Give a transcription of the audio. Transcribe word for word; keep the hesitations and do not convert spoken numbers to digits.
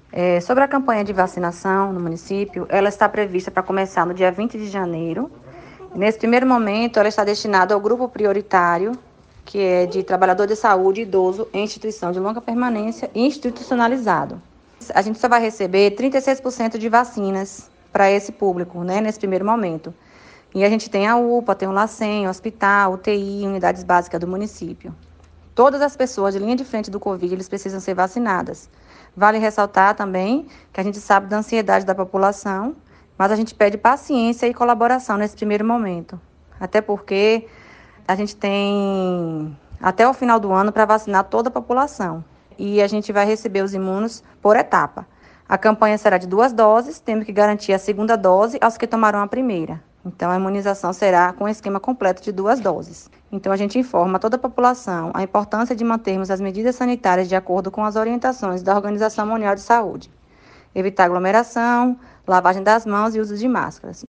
É, sobre a campanha de vacinação no município, ela está prevista para começar no dia vinte de janeiro. Nesse primeiro momento, ela está destinada ao grupo prioritário, que é de trabalhador de saúde idoso em instituição de longa permanência e institucionalizado. A gente só vai receber trinta e seis por cento de vacinas para esse público, né, nesse primeiro momento. E a gente tem a U P A, tem o LACEN, o hospital, U T I, unidades básicas do município. Todas as pessoas de linha de frente do Covid, eles precisam ser vacinadas. Vale ressaltar também que a gente sabe da ansiedade da população, mas a gente pede paciência e colaboração nesse primeiro momento. Até porque a gente tem até o final do ano para vacinar toda a população. E a gente vai receber os imunos por etapa. A campanha será de duas doses, tendo que garantir a segunda dose aos que tomaram a primeira. Então, a imunização será com esquema completo de duas doses. Então, a gente informa a toda a população a importância de mantermos as medidas sanitárias de acordo com as orientações da Organização Mundial de Saúde. Evitar aglomeração, lavagem das mãos e uso de máscaras.